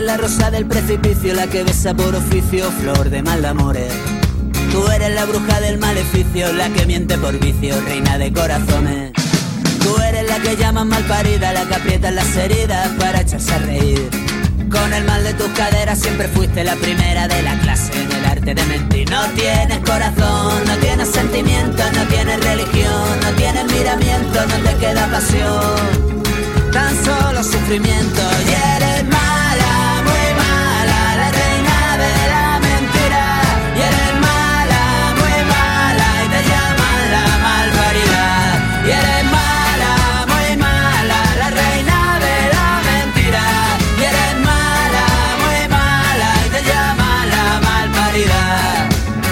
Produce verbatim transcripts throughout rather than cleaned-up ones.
la rosa del precipicio, la que besa por oficio, flor de mal de amores. Tú eres la bruja del maleficio, la que miente por vicio, reina de corazones. Tú eres la que llaman malparida, la que aprieta las heridas para echarse a reír. Con el mal de tus caderas siempre fuiste la primera de la clase en el arte de mentir. No tienes corazón, no tienes sentimiento, no tienes religión, no tienes miramiento, no te queda pasión, tan solo sufrimiento. Y eres mala, muy mala, la reina de la mentira. Y eres mala, muy mala, y te llaman la malparida. Y eres mala, muy mala, la reina de la mentira. Y eres mala, muy mala, y te llaman la malparida.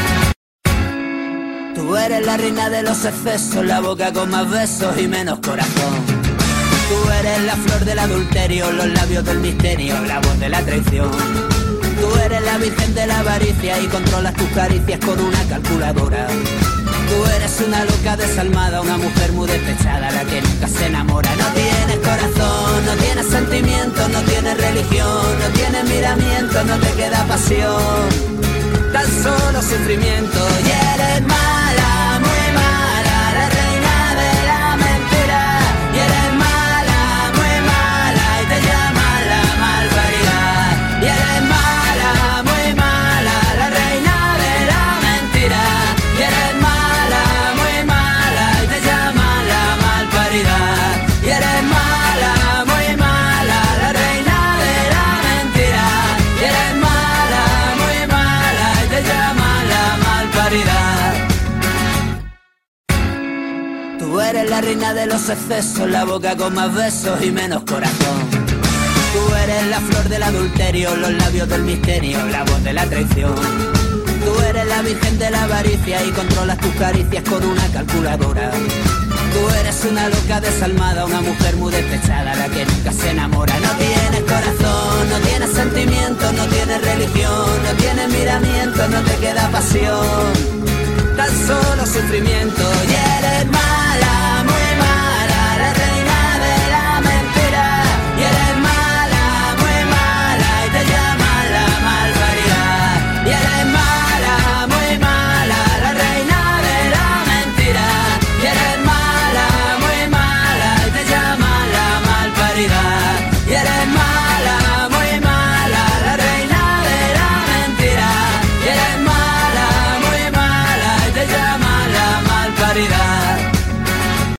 Tú eres la reina de los excesos, la boca con más besos y menos corazón. Tú eres la flor del adulterio, los labios del misterio, la voz de la traición. Tú eres la virgen de la avaricia y controlas tus caricias con una calculadora. Tú eres una loca desalmada, una mujer muy despechada, la que nunca se enamora. No tienes corazón, no tienes sentimiento, no tienes religión, no tienes miramiento, no te queda pasión, tan solo sufrimiento. Y eres mala, muy mala, la reina de la mentira. Y eres mala, muy mala, y te llaman la malparida. Y eres mala, muy mala, la reina de la mentira. Y eres mala, muy mala, y te llaman la malparida. Y eres mala, muy mala, la reina de la mentira. Y eres mala, muy mala, y te llaman la malparida. Tú eres la reina de los excesos, la boca con más besos y menos corazón. Tú eres la flor del adulterio, los labios del misterio, la voz de la traición. Tú eres la virgen de la avaricia y controlas tus caricias con una calculadora. Tú eres una loca desalmada, una mujer muy despechada, la que nunca se enamora. No tienes corazón, no tienes sentimiento, no tienes religión, no tienes miramiento, no te queda pasión, tan solo sufrimiento. Y eres más